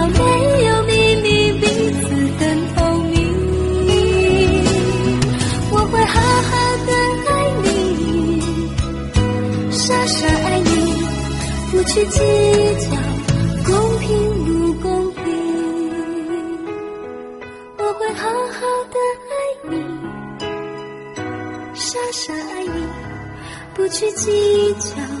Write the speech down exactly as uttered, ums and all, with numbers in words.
要没有秘密，彼此很透明。我会好好的爱你，傻傻爱你，不去计较公平不公平。我会好好的爱你，傻傻爱你，不去计较